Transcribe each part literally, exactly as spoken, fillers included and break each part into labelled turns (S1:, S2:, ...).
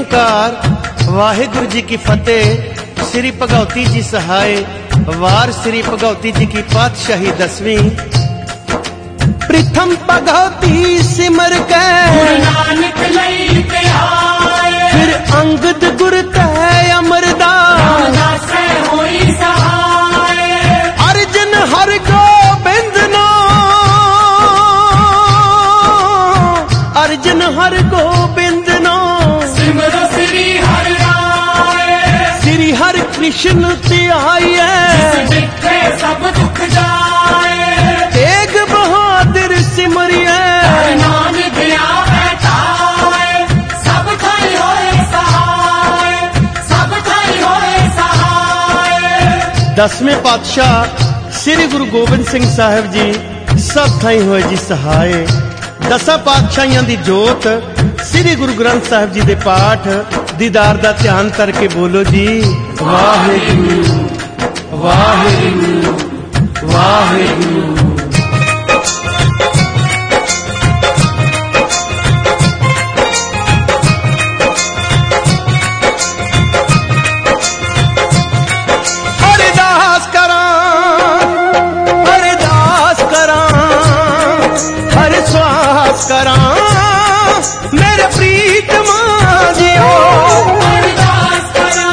S1: ओंकार वाहिगुरु जी की फतेह। श्री भगवती जी सहाय वार श्री भगवती जी की पातशाही दसवीं। प्रथम भगवती सिमर के फिर अंगद गुर तय अमरदास अर्जन हर गोबिंद नो अर्जन हर गोबिंद नो
S2: सिमर श्री हर राय
S1: श्री हर कृष्ण ध्याये
S2: सब दुख जाए
S1: तेग बहादुर सिमरिए
S2: नाम दिया बैठाए सब ठाई होए सहाय सब ठाई होए सहाय।
S1: दसवें पातशाह श्री गुरु गोबिंद सिंह साहिब जी सब थाई होए जी सहाय। दसा पातशाहियां दी जोत श्री गुरु ग्रंथ साहिब जी दे पाठ दीदार दा ध्यान करके बोलो जी वाहिगुरु वाहिगुरु वाहिगुरु। हरिदास करा हरिदास करा हरि श्वास करा मेरे प्रीतमा जियो
S2: हरिदास करा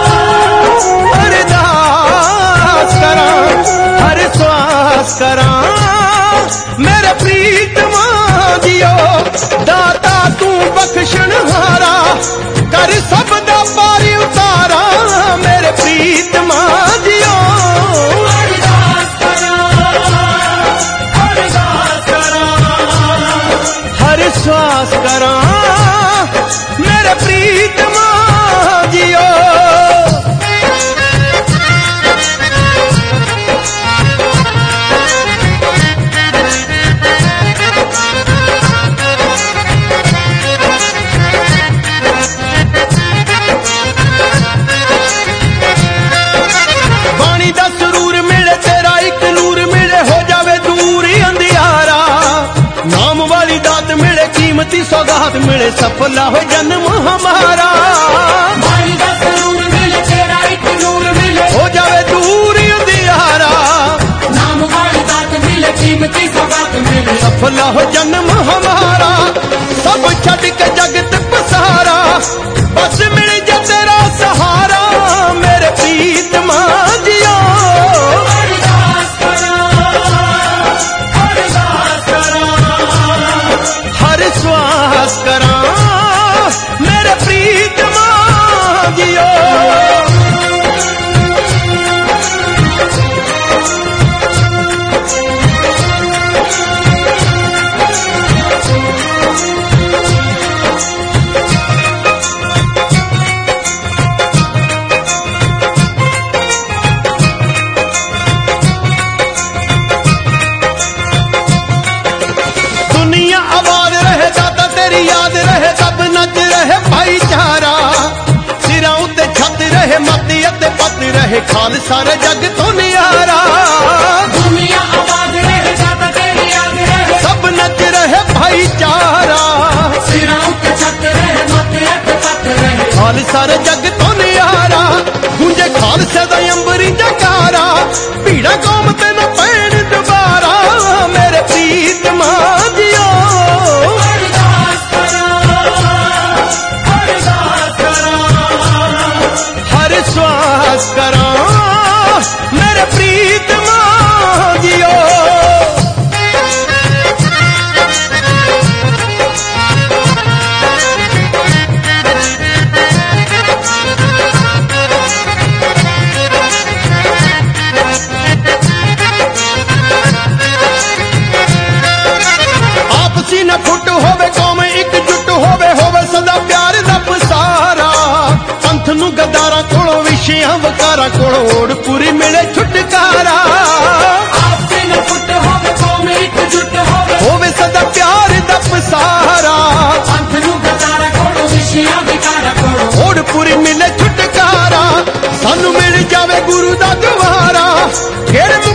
S1: हरिदास करा हरि श्वास करा मेरे प्रीतमा जियो। दाता तू बख्शण हारा कर सब दा पारी उतारा मेरे प्रीतमा जियो।
S2: हरिदास करा हरिदास करा
S1: हरि श्वास करा मेरे प्रीतमा जियो। बाणी दा सुरूर मिले तेरा एक नूर मिले हो जावे दूर ही अंधियारा। नाम वाली दात मिले कीमती सौगात मिले सफला हो जन्म हमारा।
S2: भाई का जरूर मिले तेरा एक नूर मिले
S1: हो जावे दूर ही अंधियारा
S2: नाम वाली बात मिले कीमती सौगात मिले
S1: सफला हो जन्म हमारा। सब छड़ के जगत पसारा बस मिल जा तेरा सहारा मेरे प्रीतमा जियो।
S2: हरिदास करा हरिदास करा
S1: हरि श्वास करा मेरे प्रीतमा जियो। दुनिया आबाद रहे दाता तेरी याद रहे तब नच रहे भाईचारा। सिरां उत्ते छत रहे मती अते पत रहे खालसा रे जग तो नियारा।
S2: दुनिया आबाद रहे जाता तेरी याद रहे
S1: सब नच रहे भाईचारा
S2: सिरां उते छत रहे मत अट पत रहे
S1: खालसा रे जग तो नियारा। गूंजे खालसे दा अंबरी जकारा भीड़ा कौम ते न पैण दुबारा मेरे प्रीतमा जियो।
S2: हरिदास करा हरिदास करा
S1: हरि श्वास करा मेरे प्रीतमा जियो। आपसी न फुट होवे कौम एकजुट होवे होवे सदा प्यार दा पसारा। पंथ नू गद्दारां कोलों विछियां वकारां कोलों ओड़ पूरी मिले छुटकारा।
S2: आपसे न फुट होवे कौम एकजुट होवे
S1: होवे सदा प्यार दा पसारा।
S2: पंथ नू गदारा कोड़ो विषियां विकारा कोड़ो
S1: ओड़ पूरी मिले छुटकारा सानू मिल जावे गुरु दा द्वारा। फिर